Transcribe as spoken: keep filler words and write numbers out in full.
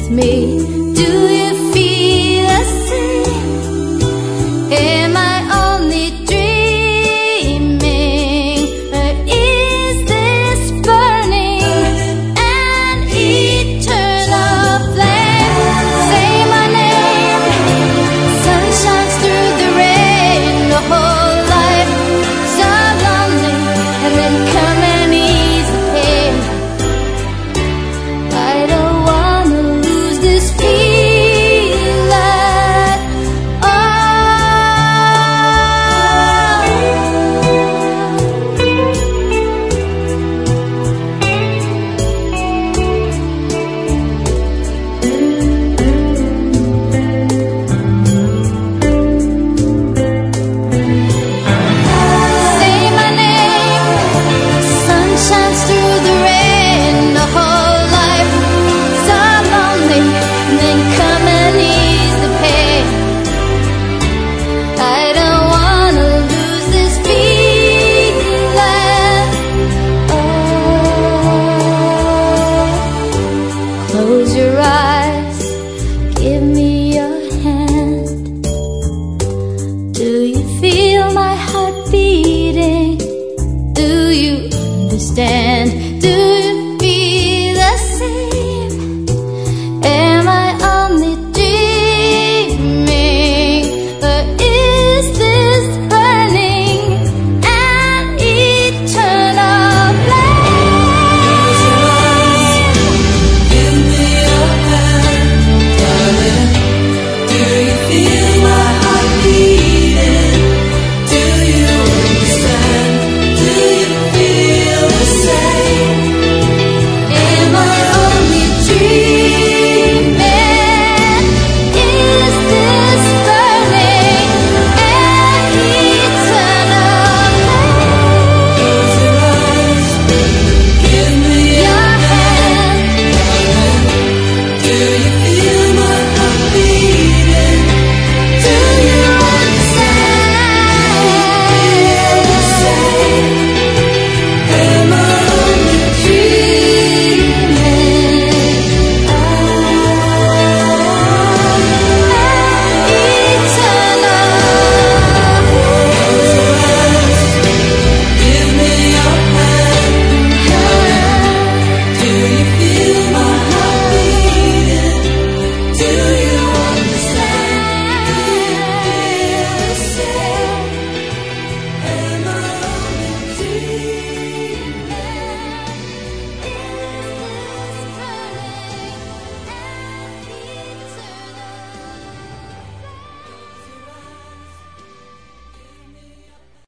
with me. Do you feel the same? Am I only dreaming, or is this burning an eternal flame? Say my name. Sun shines through the rain. The whole life so lonely, and then come and ease the pain. I don't wanna lose this feeling. Oh, say my name. Sun shines through the rain. The whole life so lonely, and then come and ease the pain. I don't wanna lose this feeling. Oh, close your eyes.